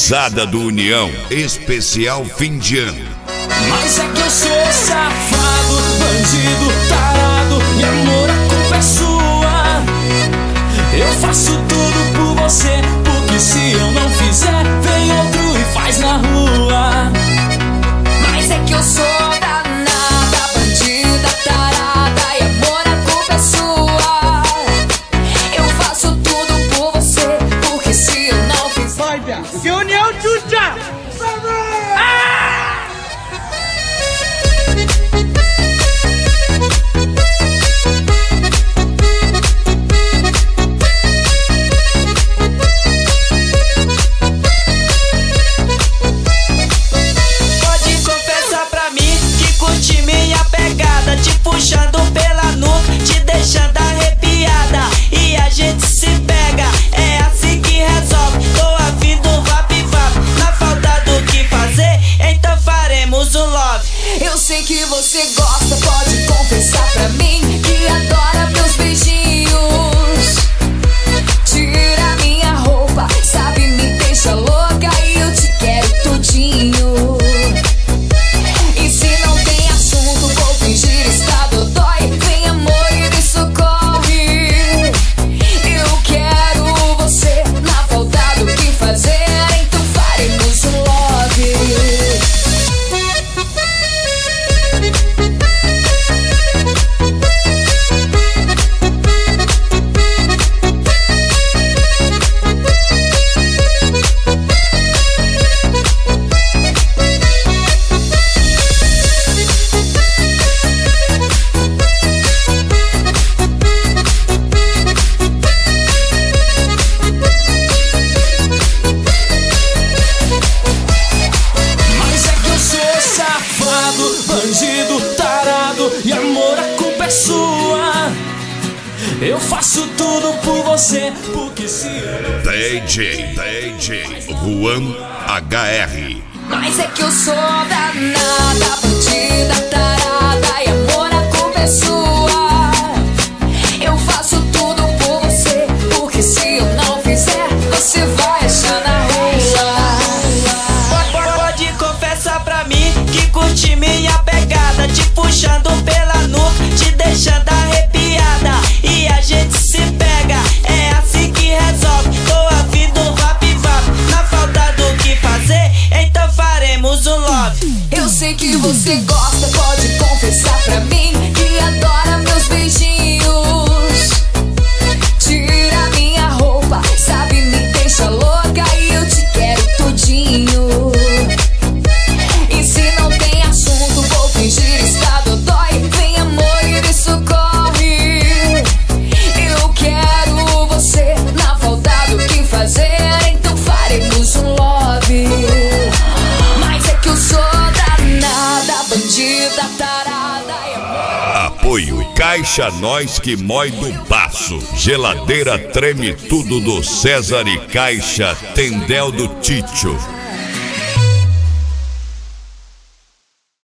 Gurizada do União, especial fim de ano. Mas é que eu sou safado, bandido, tarado, e amor, a culpa é sua. Eu faço tudo por você, porque se eu não fizer, vem outro e faz na rua. Mas é que eu sou danada, bandida, tarada, e amor, a culpa é sua. Eu faço tudo por você, porque se eu não fizer... Olha, que união, Chucha! Puxando pela nuca, te deixando arrepiada, e a gente se pega, é assim que resolve. Tô afim do vap-vap, na falta do que fazer, então faremos um love. Eu sei que você gosta, pode confessar pra mim que adora meus beijinhos. Tira minha roupa, sabe, me deixa louca, e eu te quero tudinho. E se não tem assunto, vou fingir estar dodói. Vem amor e me socorre. Eu quero você, na falta do que fazer, então faremos um love. Bandido, tarado, e amor, a culpa é sua. Eu faço tudo por você, porque se DJ Juan HR. Mas é que eu sou danada, bandida, tarada, e amor, a culpa é sua. Eu faço tudo por você, porque se eu não fizer, você vai achar na rua. Pode confessar pra mim que curte minha pegada, te puxando pela nuca, te deixando arrepiada, e a gente se pega, é assim que resolve. Tô afim do vap-vap, na falta do que fazer, então faremos um love. Eu sei que você gosta, pode confessar pra mim que adora meus beijinhos. Tira minha roupa, sabe, me deixa louca, e eu te quero tudinho. E se não tem assunto, vou fingir estar dodói. Vem amor e me socorre. Eu quero você, na falta do que fazer, então faremos um love. Mas é que eu sou danada, bandida, tarada, e amor. Apoio Caixa Nós que mói do baço. Geladeira Treme Tudo do César e Caixa Tendel do Títio.